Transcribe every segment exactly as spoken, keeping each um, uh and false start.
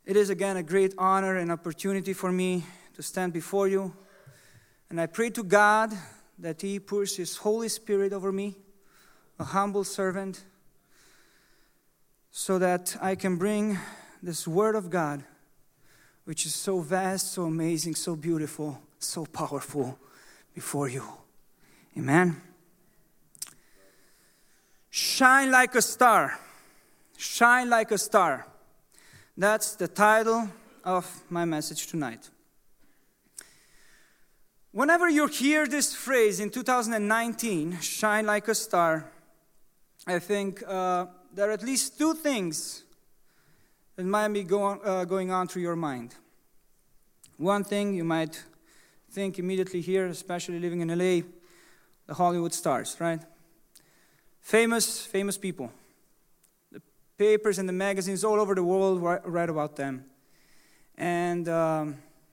It is again a great honor and opportunity for me to stand before you. And I pray to God that He pours His Holy Spirit over me, a humble servant, so that I can bring this Word of God, which is so vast, so amazing, so beautiful, so powerful, before you. Amen. Shine like a star. Shine like a star. That's the title of my message tonight. Whenever you hear this phrase in two thousand nineteen, shine like a star, I think uh, there are at least two things that might be go on, uh, going on through your mind. One thing you might think immediately here, especially living in L A, the Hollywood stars, right? Famous, famous people. The papers and the magazines all over the world write about them. And um,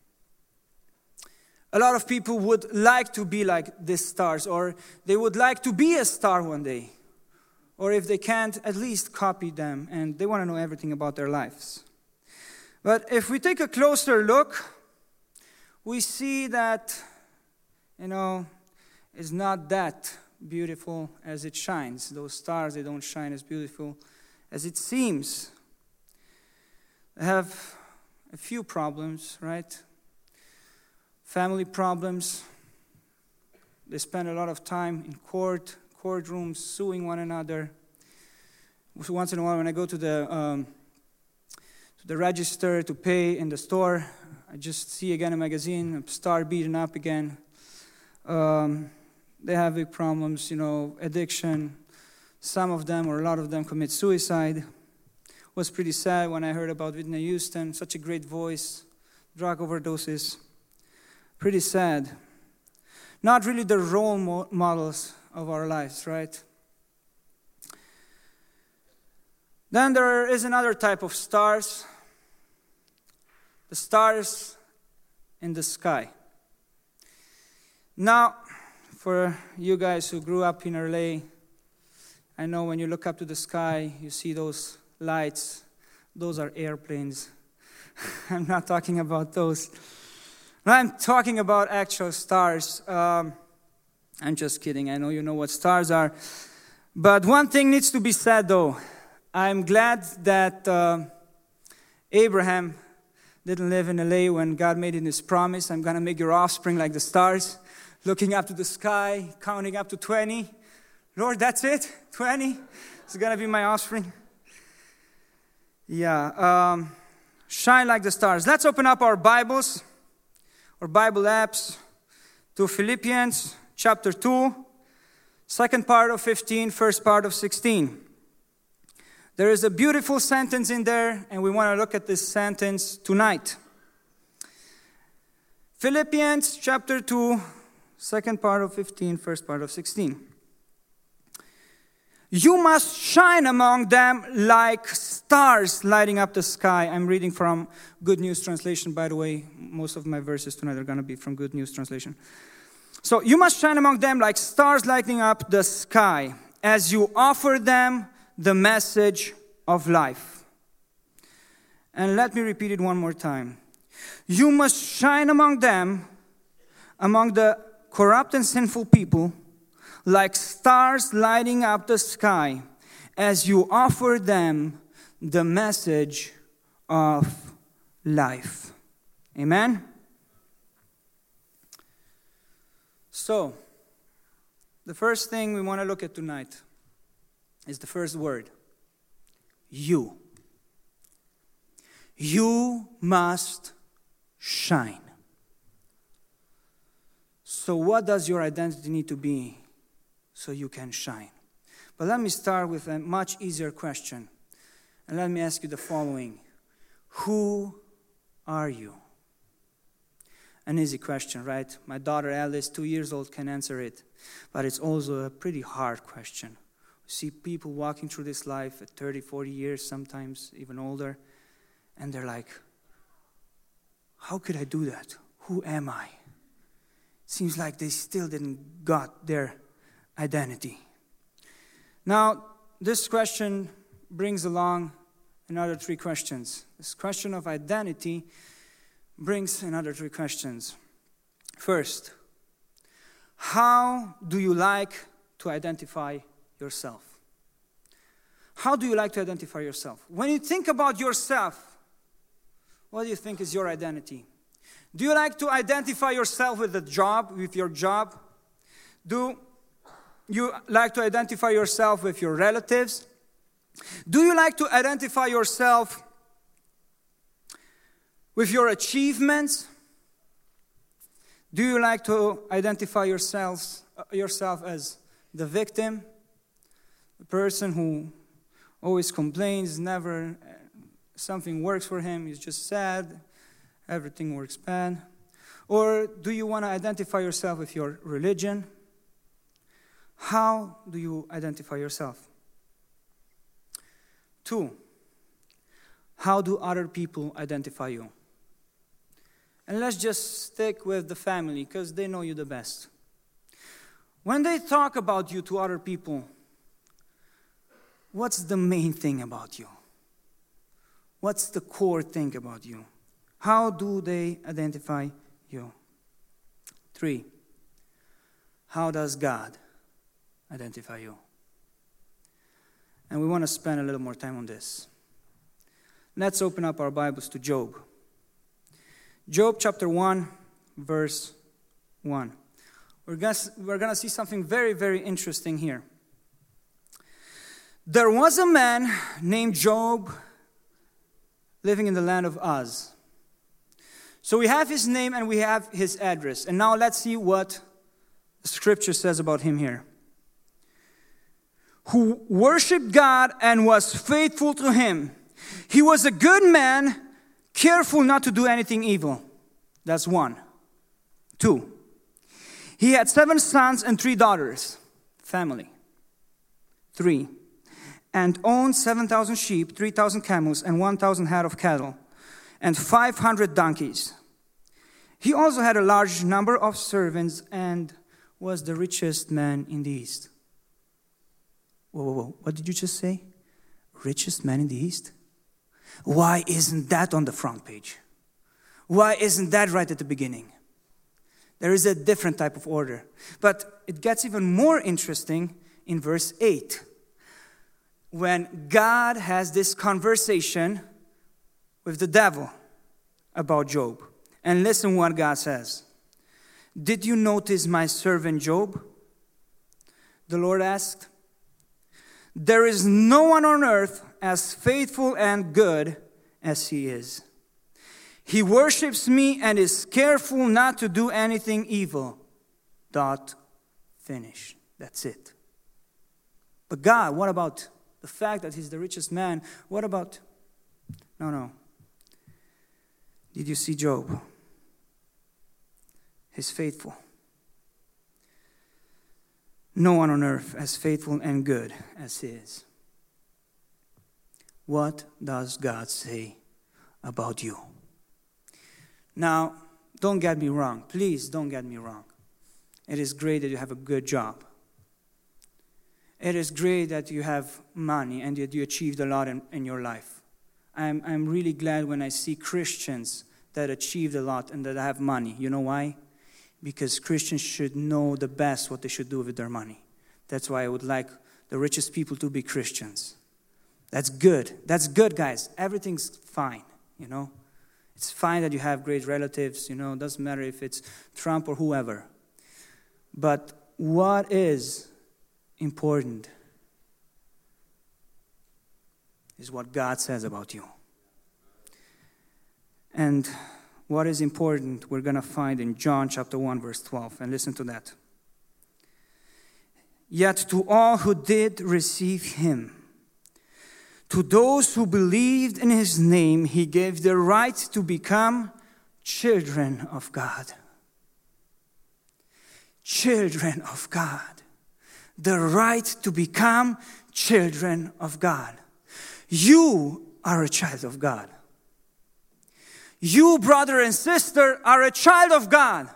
a lot of people would like to be like these stars, or they would like to be a star one day. Or if they can't, at least copy them, and they want to know everything about their lives. But if we take a closer look, we see that, you know, it's not that beautiful as it shines. Those stars, they don't shine as beautiful as it seems. They have a few problems, right? Family problems. They spend a lot of time in court, courtrooms, suing one another. Once in a while when I go to the um, to the register to pay in the store, I just see again a magazine, a star beaten up again. Um, they have big problems, you know, addiction. Some of them, or a lot of them, commit suicide. It was pretty sad when I heard about Whitney Houston, such a great voice, drug overdoses. Pretty sad. Not really the role mo- models of our lives, right? Then there is another type of stars. The stars in the sky. Now, for you guys who grew up in L A, I know when you look up to the sky, you see those lights. Those are airplanes. I'm not talking about those. I'm talking about actual stars. Um, I'm just kidding. I know you know what stars are. But one thing needs to be said, though. I'm glad that uh, Abraham didn't live in L A when God made him His promise. I'm going to make your offspring like the stars, looking up to the sky, counting up to twenty. Lord, that's it? twenty? It's going to be my offspring? Yeah. Um, shine like the stars. Let's open up our Bibles, our Bible apps, to Philippians chapter two, second part of fifteen, first part of sixteen. There is a beautiful sentence in there, and we want to look at this sentence tonight. Philippians chapter two, second part of fifteen, first part of sixteen. You must shine among them like stars lighting up the sky. I'm reading from Good News Translation, by the way. Most of my verses tonight are going to be from Good News Translation. So, you must shine among them like stars lighting up the sky as you offer them the message of life. And let me repeat it one more time. You must shine among them, among the corrupt and sinful people, like stars lighting up the sky as you offer them the message of life. Amen? So, the first thing we want to look at tonight is the first word. You. You must shine. So what does your identity need to be so you can shine? But let me start with a much easier question. And let me ask you the following. Who are you? An easy question, right? My daughter Alice, two years old, can answer it. But it's also a pretty hard question. You see people walking through this life at thirty, forty years, sometimes even older, and they're like, how could I do that? Who am I? Seems like they still didn't got their identity. Now, this question brings along another three questions. This question of identity brings another three questions. First, how do you like to identify yourself? How do you like to identify yourself? When you think about yourself, what do you think is your identity? Do you like to identify yourself with the job, with your job? Do you like to identify yourself with your relatives? Do you like to identify yourself with your achievements? Do you like to identify yourselves, uh, yourself as the victim, the person who always complains, never uh, something works for him, he's just sad, everything works bad? Or do you want to identify yourself with your religion? How do you identify yourself? Two, how do other people identify you? And let's just stick with the family because they know you the best. When they talk about you to other people, what's the main thing about you? What's the core thing about you? How do they identify you? Three, how does God identify you? And we want to spend a little more time on this. Let's open up our Bibles to Job. Job chapter one, verse one. We're going we're going to see something very, very interesting here. There was a man named Job living in the land of Uz. So we have his name and we have his address. And now let's see what the scripture says about him here. Who worshiped God and was faithful to him. He was a good man, careful not to do anything evil. That's one. Two, he had seven sons and three daughters. Family. Three, and owned seven thousand sheep, three thousand camels, and one thousand head of cattle, and five hundred donkeys. He also had a large number of servants and was the richest man in the East. Whoa, whoa, whoa. What did you just say? Richest man in the East? Why isn't that on the front page? Why isn't that right at the beginning? There is a different type of order. But it gets even more interesting in verse eight. When God has this conversation with the devil about Job. And listen what God says. Did you notice my servant Job? The Lord asked. There is no one on earth as faithful and good as he is. He worships me and is careful not to do anything evil. Dot. Finish. That's it. But God, what about the fact that he's the richest man? What about... No, no. Did you see Job? He's faithful. No one on earth as faithful and good as he is. What does God say about you? Now, don't get me wrong. Please don't get me wrong. It is great that you have a good job. It is great that you have money and that you achieved a lot in, in your life. I'm, I'm really glad when I see Christians that achieved a lot and that have money. You know why? Because Christians should know the best what they should do with their money. That's why I would like the richest people to be Christians. That's good. That's good, guys. Everything's fine, you know. It's fine that you have great relatives, you know. It doesn't matter if it's Trump or whoever. But what is important is what God says about you. And what is important, we're going to find in John chapter one, verse twelve. And listen to that. Yet to all who did receive him, to those who believed in his name, he gave the right to become children of God. Children of God. The right to become children of God. You are a child of God. You, brother and sister, are a child of God.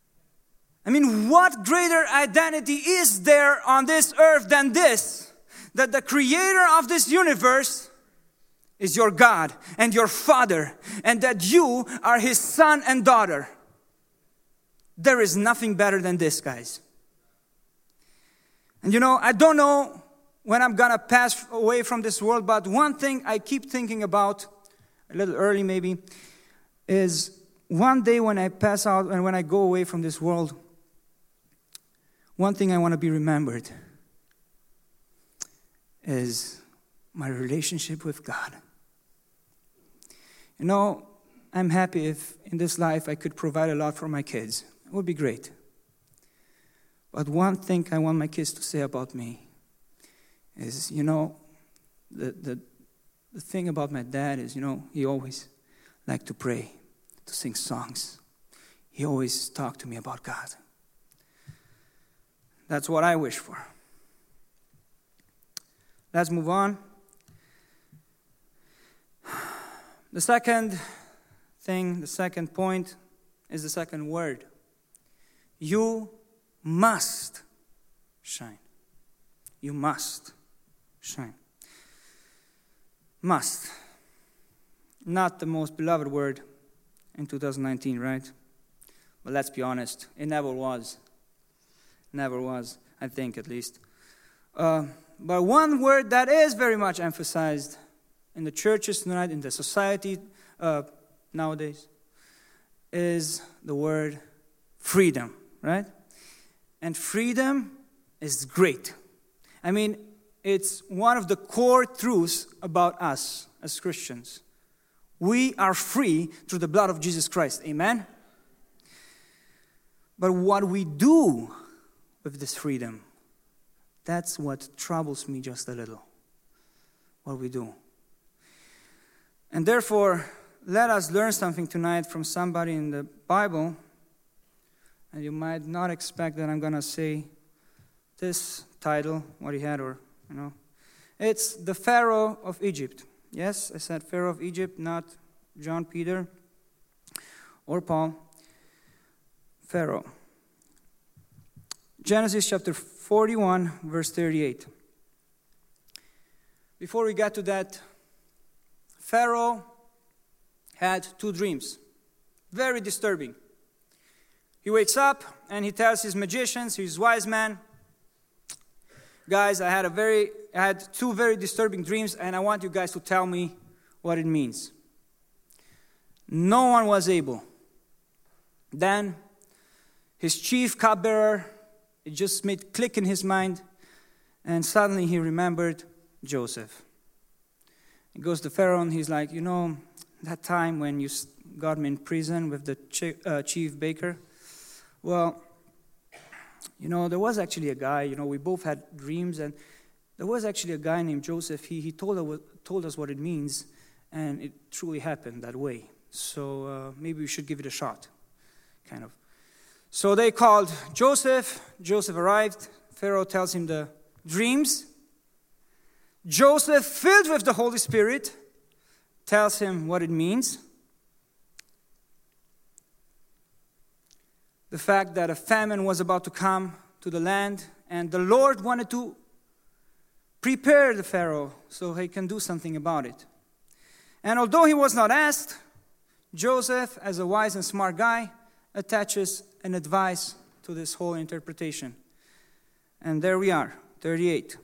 I mean, what greater identity is there on this earth than this? that the creator of this universe is your God and your Father, and that you are His son and daughter. There is nothing better than this, guys. And you know, I don't know when I'm going to pass away from this world, but one thing I keep thinking about, a little early maybe, is one day when I pass out and when I go away from this world, one thing I want to be remembered is my relationship with God. You know, I'm happy if in this life I could provide a lot for my kids. It would be great. But one thing I want my kids to say about me is, you know, the, the, the thing about my dad is, you know, he always liked to pray, to sing songs. He always talked to me about God. That's what I wish for. Let's move on. The second thing, the second point is the second word. You must shine. You must shine. Must. Not the most beloved word in two thousand nineteen, right? But let's be honest, it never was. Never was, I think at least. Uh, but one word that is very much emphasized in the churches tonight, in the society uh, nowadays, is the word freedom, right? And freedom is great. I mean, it's one of the core truths about us as Christians. We are free through the blood of Jesus Christ. Amen? But what we do with this freedom, that's what troubles me just a little. What we do. And therefore, let us learn something tonight from somebody in the Bible. And you might not expect that I'm going to say this title, what he had, or, you know. It's the Pharaoh of Egypt. Yes, I said Pharaoh of Egypt, not John Peter or Paul. Pharaoh. Genesis chapter forty-one, verse thirty-eight. Before we get to that, Pharaoh had two dreams. Very disturbing. He wakes up and he tells his magicians, his wise men, guys, I had a very, I had two very disturbing dreams, and I want you guys to tell me what it means. No one was able. Then his chief cupbearer, it just made click in his mind, and suddenly he remembered Joseph. He goes to Pharaoh and he's like, you know, that time when you got me in prison with the chief baker, well, you know, there was actually a guy, you know, we both had dreams, and there was actually a guy named Joseph. He he told us, told us what it means, and it truly happened that way. So uh, maybe we should give it a shot, kind of. So they called Joseph. Joseph arrived. Pharaoh tells him the dreams. Joseph, filled with the Holy Spirit, tells him what it means. The fact that a famine was about to come to the land, and the Lord wanted to prepare the Pharaoh so he can do something about it. And although he was not asked, Joseph, as a wise and smart guy, attaches an advice to this whole interpretation. And there we are, thirty-eight.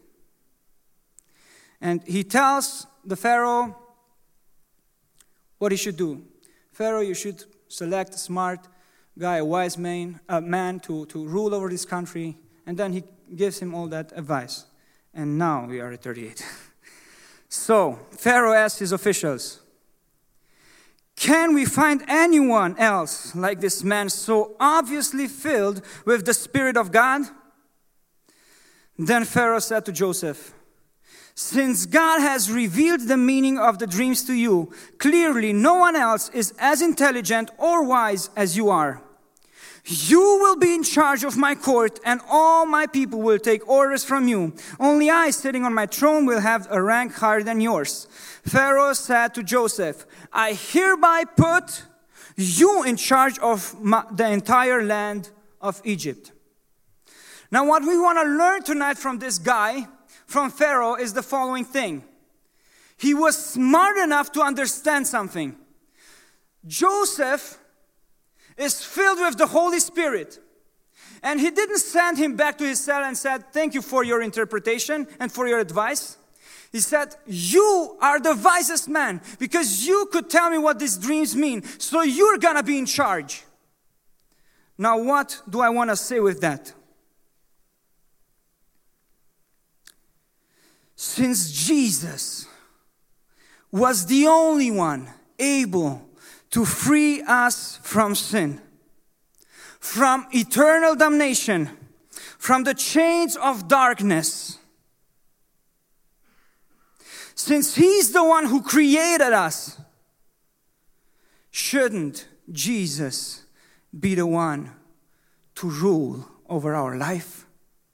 And he tells the Pharaoh what he should do. Pharaoh, you should select a smart guy, a wise man, a man to, to rule over this country. And then he gives him all that advice. And now we are at thirty-eight. So, Pharaoh asks his officials, can we find anyone else like this man so obviously filled with the Spirit of God? Then Pharaoh said to Joseph, since God has revealed the meaning of the dreams to you, clearly no one else is as intelligent or wise as you are. You will be in charge of my court, and all my people will take orders from you. Only I, sitting on my throne, will have a rank higher than yours. Pharaoh said to Joseph, I hereby put you in charge of my, the entire land of Egypt. Now what we want to learn tonight from this guy, from Pharaoh is the following thing. He was smart enough to understand something. Joseph is filled with the Holy Spirit. And he didn't send him back to his cell and said, thank you for your interpretation and for your advice. He said, you are the wisest man because you could tell me what these dreams mean. So you're going to be in charge. Now, what do I want to say with that? Since Jesus was the only one able to free us from sin, from eternal damnation, from the chains of darkness, since He's the one who created us, shouldn't Jesus be the one to rule over our life?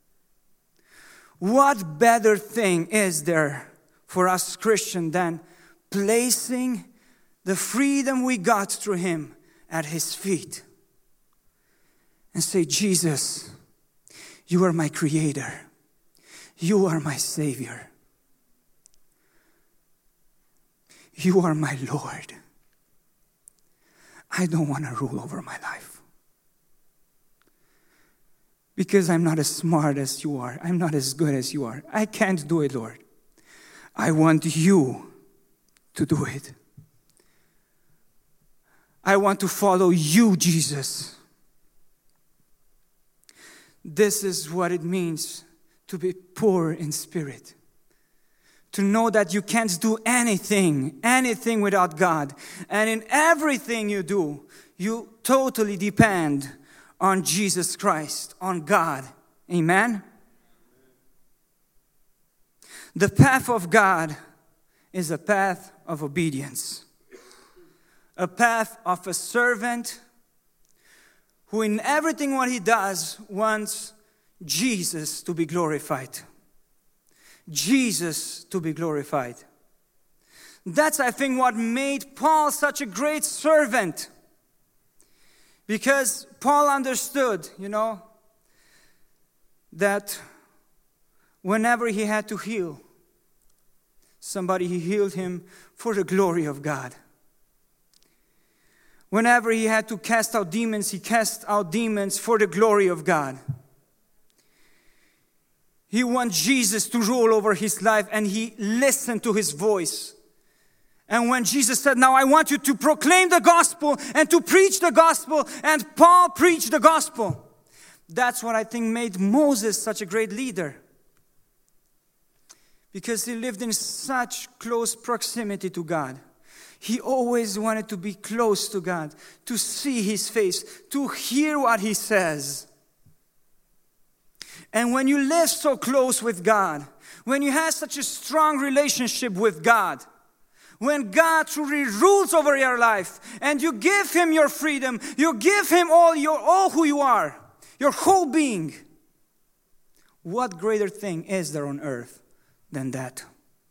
What better thing is there for us Christians than placing the freedom we got through Him at His feet and say, Jesus, you are my Creator. You are my Savior. You are my Lord. I don't want to rule over my life. Because I'm not as smart as you are. I'm not as good as you are. I can't do it, Lord. I want you to do it. I want to follow you, Jesus. This is what it means to be poor in spirit. To know that you can't do anything, anything without God. And in everything you do, you totally depend on Jesus Christ, on God. Amen? The path of God is a path of obedience. A path of a servant who in everything what he does wants Jesus to be glorified. Jesus to be glorified. That's, I think, what made Paul such a great servant. Because Paul understood, you know, that whenever he had to heal somebody, he healed him for the glory of God. Whenever he had to cast out demons, he cast out demons for the glory of God. He wants Jesus to rule over his life, and he listened to his voice. And when Jesus said, now I want you to proclaim the gospel and to preach the gospel, and Paul preached the gospel. That's what I think made Moses such a great leader. Because he lived in such close proximity to God. He always wanted to be close to God, to see His face, to hear what He says. And when you live so close with God, when you have such a strong relationship with God, when God truly rules over your life and you give Him your freedom, you give Him all your all who you are, your whole being, what greater thing is there on earth than that?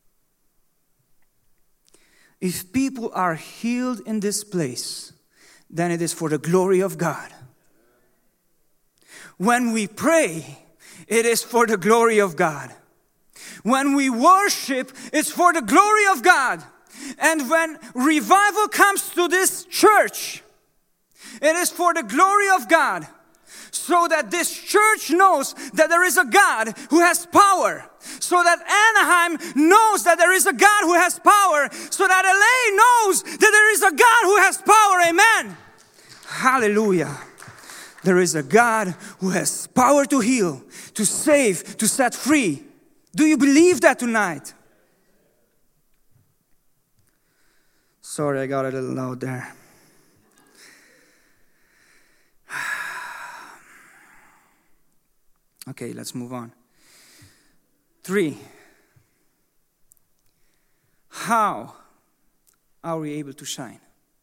If people are healed in this place, then it is for the glory of God. When we pray, it is for the glory of God. When we worship, it's for the glory of God. And when revival comes to this church, it is for the glory of God. So that this church knows that there is a God who has power. So that Anaheim knows that there is a God who has power. So that L A knows that there is a God who has power. Amen. Hallelujah. There is a God who has power to heal, to save, to set free. Do you believe that tonight? Sorry, I got a little loud there. Okay, let's move on. Three. How are we able to shine?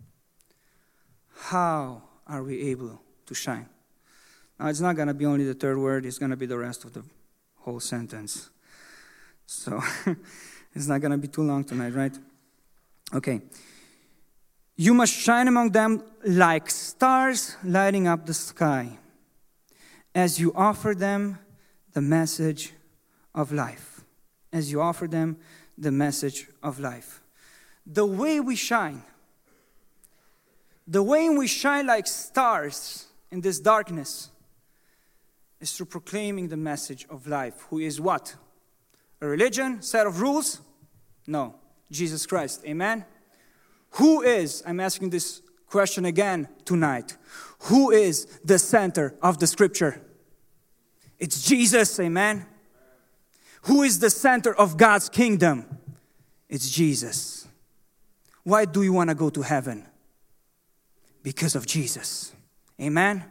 How are we able to shine? Now, it's not going to be only the third word. It's going to be the rest of the whole sentence. So, it's not going to be too long tonight, right? Okay. You must shine among them like stars lighting up the sky, as you offer them the message of life. as you offer them the message of life. The way we shine, the way we shine like stars in this darkness is through proclaiming the message of life, who is what? A religion, set of rules? No, Jesus Christ, amen? Who is, I'm asking this question again tonight, who is the center of the scripture? It's Jesus, amen? Who is the center of God's kingdom? It's Jesus. Why do you want to go to heaven? Because of Jesus. Amen?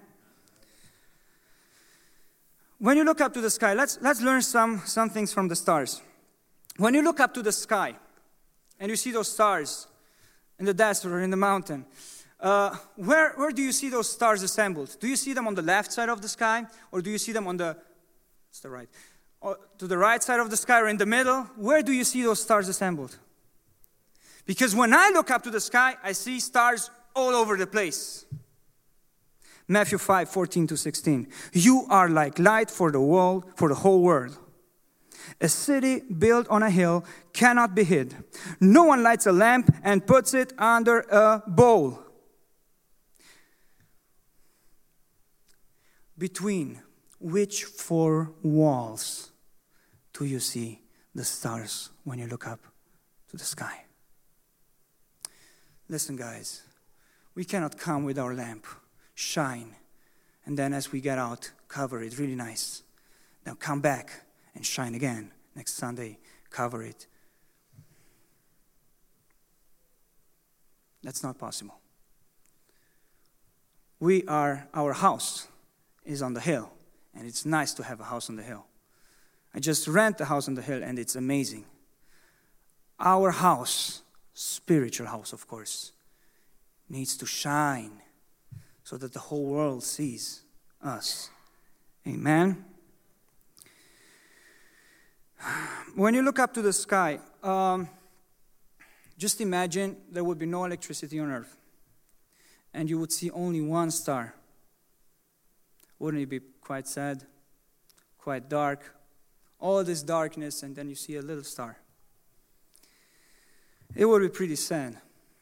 When you look up to the sky, let's, let's learn some, some things from the stars. When you look up to the sky and you see those stars in the desert or in the mountain, uh, where, where do you see those stars assembled? Do you see them on the left side of the sky, or do you see them on the, it's the right, or to the right side of the sky, or in the middle? Where do you see those stars assembled? Because when I look up to the sky, I see stars all over the place. Matthew five, fourteen to sixteen. You are like light for the world, for the whole world. A city built on a hill cannot be hid. No one lights a lamp and puts it under a bowl. Between which four walls do you see the stars when you look up to the sky? Listen, guys, we cannot come with our lamp, shine, and then as we get out, cover it really nice. Now come back and shine again next Sunday, cover it. That's not possible. We are, our house is on the hill, and it's nice to have a house on the hill. I just rent a house on the hill, and it's amazing. Our house, spiritual house, of course, needs to shine so that the whole world sees us. Amen? When you look up to the sky, um, just imagine there would be no electricity on earth, and you would see only one star. Wouldn't it be quite sad, quite dark? All this darkness, and then you see a little star. It would be pretty sad.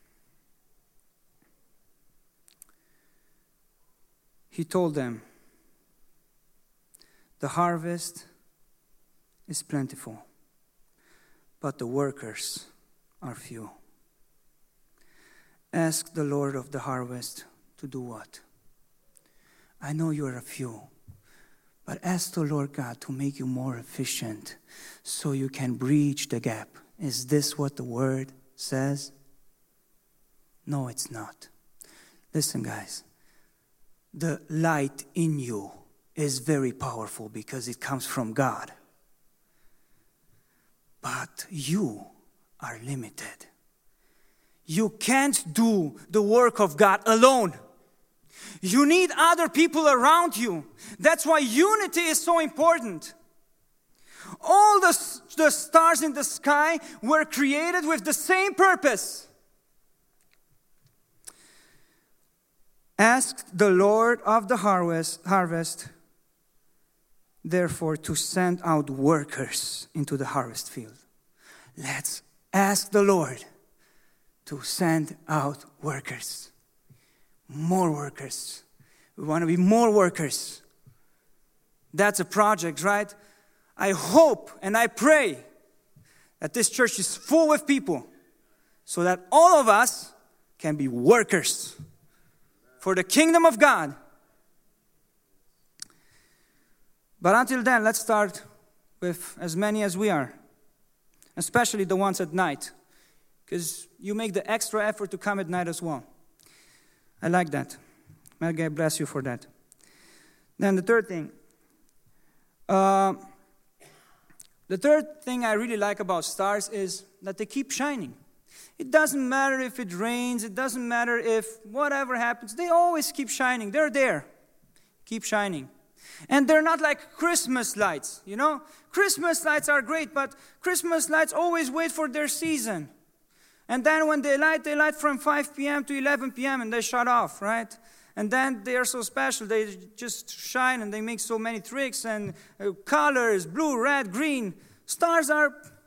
He told them, the harvest is plentiful, but the workers are few. Ask the Lord of the harvest to do what? I know you are a few, but ask the Lord God to make you more efficient so you can bridge the gap. Is this what the word says? No, it's not. Listen, guys. The light in you is very powerful because it comes from God. But you are limited. You can't do the work of God alone. You need other people around you. That's why unity is so important. All the, the stars in the sky were created with the same purpose. Ask the Lord of the harvest, harvest, therefore, to send out workers into the harvest field. Let's ask the Lord to send out workers. More workers. We want to be more workers. That's a project, right? I hope and I pray that this church is full with people so that all of us can be workers for the kingdom of God. But until then, let's start with as many as we are, especially the ones at night, because you make the extra effort to come at night as well. I like that. May God bless you for that. Then the third thing. Uh, the third thing I really like about stars is that they keep shining. It doesn't matter if it rains. It doesn't matter if whatever happens. They always keep shining. They're there. Keep shining. And they're not like Christmas lights, you know. Christmas lights are great, but Christmas lights always wait for their season. And then when they light, they light from five p.m. to eleven p.m. and they shut off, right? And then they are so special. They just shine and they make so many tricks and uh, colors, blue, red, green. Stars are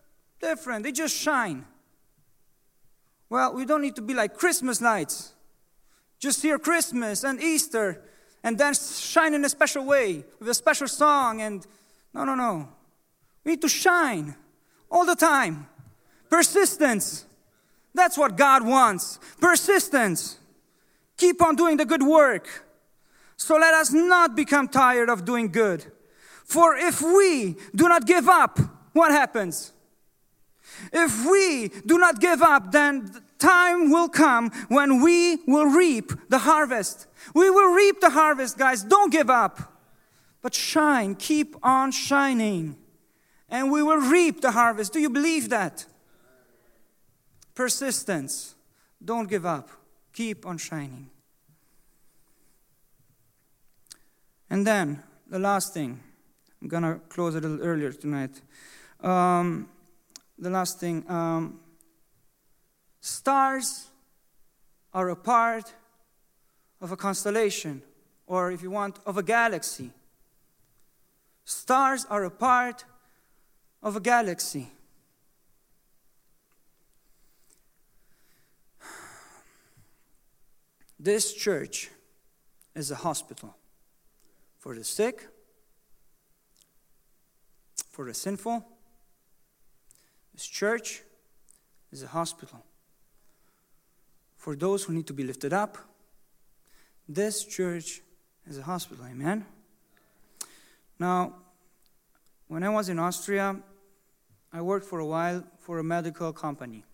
different. They just shine. Well, we don't need to be like Christmas lights. Just hear Christmas and Easter and then shine in a special way with a special song. And no, no, no. We need to shine all the time. Persistence. That's what God wants. Persistence. Keep on doing the good work. So let us not become tired of doing good. For if we do not give up, what happens? If we do not give up, then the time will come when we will reap the harvest. We will reap the harvest, guys. Don't give up. But shine. Keep on shining. And we will reap the harvest. Do you believe that? Persistence. Don't give up. Keep on shining. And then, the last thing. I'm going to close a little earlier tonight. Um, the last thing. Um, stars are a part of a constellation. Or if you want, of a galaxy. Stars are a part of a galaxy. This church is a hospital for the sick, for the sinful. This church is a hospital for those who need to be lifted up. This church is a hospital, amen? Now, when I was in Austria, I worked for a while for a medical company.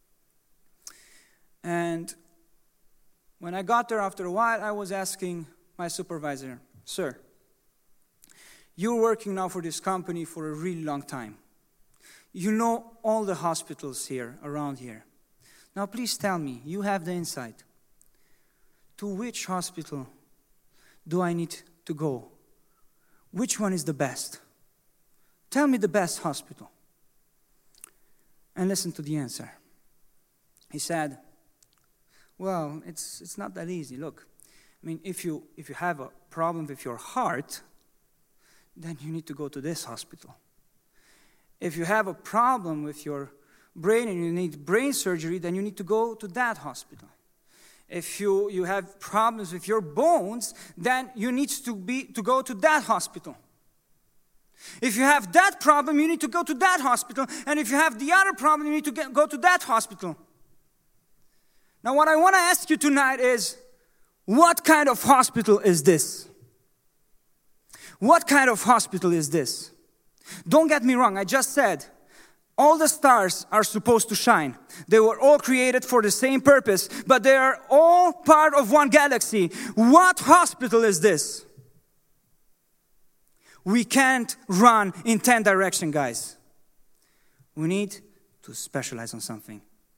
And when I got there after a while, I was asking my supervisor, "Sir, you're working now for this company for a really long time. You know all the hospitals here, around here. Now please tell me, you have the insight. To which hospital do I need to go? Which one is the best? Tell me the best hospital." And listen to the answer. He said, "Well, it's it's not that easy. Look, I mean, if you if you have a problem with your heart, then you need to go to this hospital. If you have a problem with your brain and you need brain surgery, then you need to go to that hospital. If you, you have problems with your bones, then you need to be to go to that hospital. If you have that problem, you need to go to that hospital. And if you have the other problem, you need to get, go to that hospital." Now, what I want to ask you tonight is, what kind of hospital is this? What kind of hospital is this? Don't get me wrong, I just said, all the stars are supposed to shine. They were all created for the same purpose, but they are all part of one galaxy. What hospital is this? We can't run in ten directions, guys. We need to specialize on something.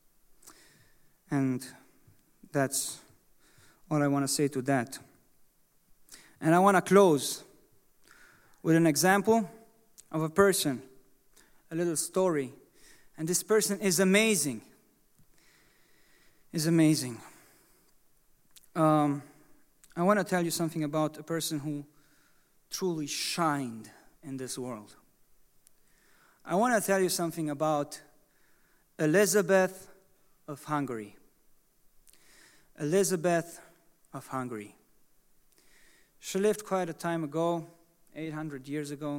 And that's all I want to say to that. And I want to close with an example of a person, a little story. And this person is amazing. Is amazing. Um, I want to tell you something about a person who truly shined in this world. I want to tell you something about Elizabeth of Hungary. Elizabeth of Hungary. She lived quite a time ago, eight hundred years ago.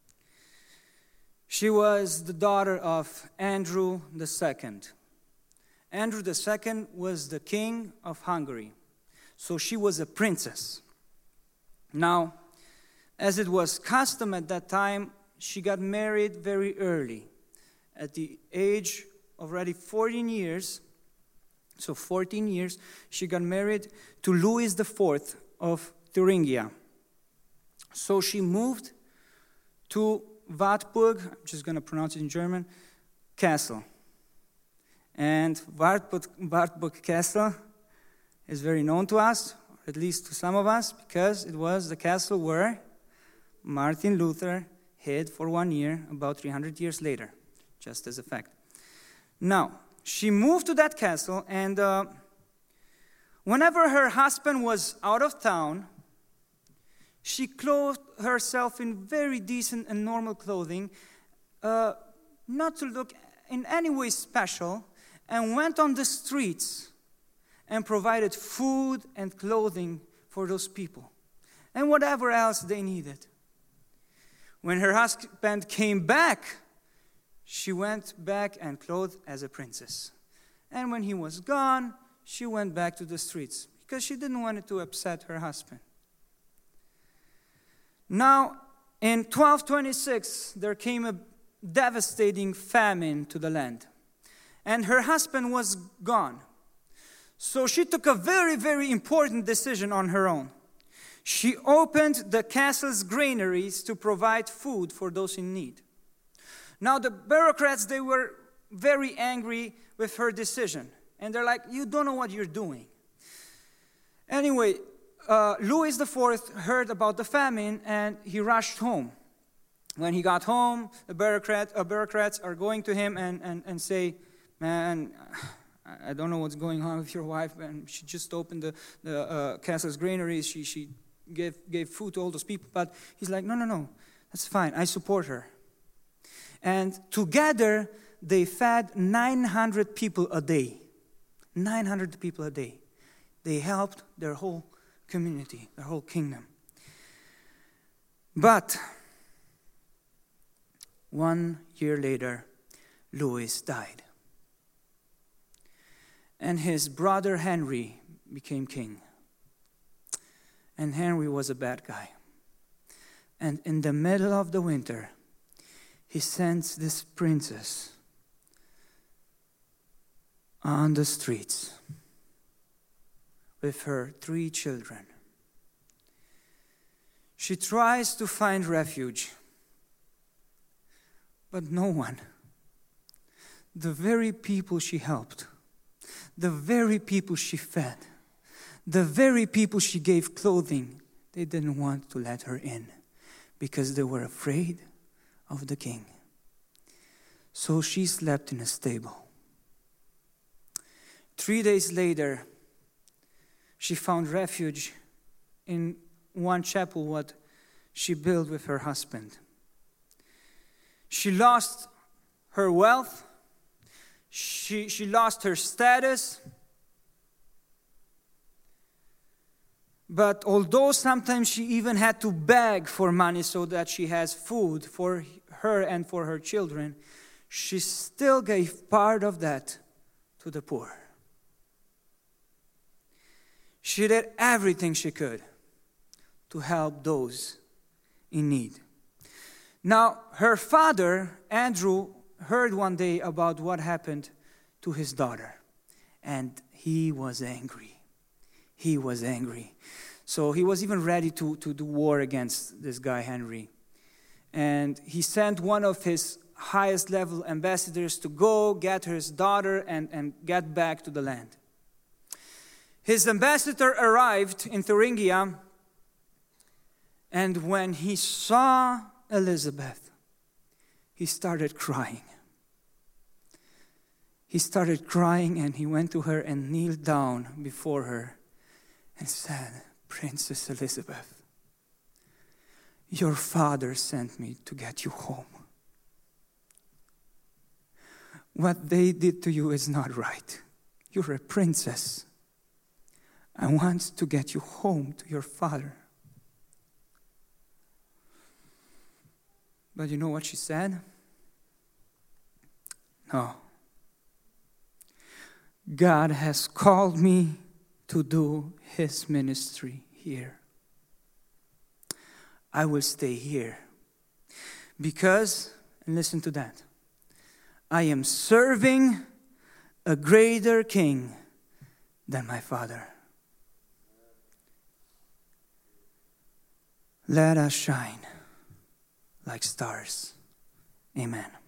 She was the daughter of Andrew the Second. Andrew the Second was the king of Hungary. So she was a princess. Now, as it was custom at that time, she got married very early. At the age of already fourteen years, so fourteen years, she got married to Louis the Fourth of Thuringia. So she moved to Wartburg, I'm just going to pronounce it in German, Castle. And Wartburg, Wartburg Castle is very known to us, or at least to some of us, because it was the castle where Martin Luther hid for one year, about three hundred years later, just as a fact. Now, she moved to that castle, and uh, whenever her husband was out of town, she clothed herself in very decent and normal clothing, uh, not to look in any way special and went on the streets and provided food and clothing for those people and whatever else they needed. When her husband came back, she went back and clothed as a princess. And when he was gone, she went back to the streets because she didn't want to upset her husband. Now, in twelve twenty-six, there came a devastating famine to the land. And her husband was gone. So she took a very, very important decision on her own. She opened the castle's granaries to provide food for those in need. Now the bureaucrats, they were very angry with her decision. And they're like, you don't know what you're doing. Anyway, uh, Louis the Fourth heard about the famine and he rushed home. When he got home, the bureaucrat, uh, bureaucrats are going to him and, and, and say, man, I don't know what's going on with your wife. And she just opened the, the uh, castle's granaries. She, she gave, gave food to all those people. But he's like, no, no, no, that's fine. I support her. And together, they fed nine hundred people a day. nine hundred people a day. They helped their whole community, their whole kingdom. But one year later, Louis died. And his brother Henry became king. And Henry was a bad guy. And in the middle of the winter, he sends this princess on the streets with her three children. She tries to find refuge, but no one. The very people she helped, the very people she fed, the very people she gave clothing, they didn't want to let her in because they were afraid of the king. So she slept in a stable. Three days later, she found refuge in one chapel what she built with her husband. She lost her wealth. She, she lost her status. But although sometimes she even had to beg for money so that she has food for her and for her children, she still gave part of that to the poor. She did everything she could to help those in need. Now, her father, Andrew, heard one day about what happened to his daughter, and he was angry. He was angry. So he was even ready to, to do war against this guy, Henry. And he sent one of his highest level ambassadors to go get his daughter and, and get back to the land. His ambassador arrived in Thuringia, and when he saw Elizabeth, he started crying. He started crying, and he went to her and kneeled down before her and said, Princess Elizabeth, your father sent me to get you home. What they did to you is not right. You're a princess. I want to get you home to your father. But you know what she said? No. God has called me to do His ministry here. I will stay here because, and listen to that, I am serving a greater king than my father. Let us shine like stars. Amen.